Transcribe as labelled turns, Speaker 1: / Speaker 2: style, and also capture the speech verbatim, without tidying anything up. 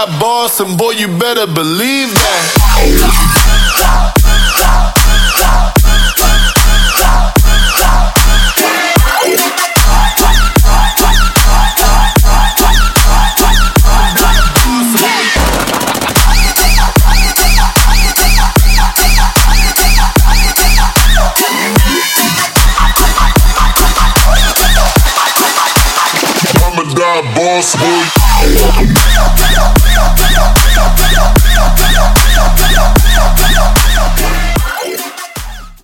Speaker 1: die boss, and boy, you better believe that. Boss boy.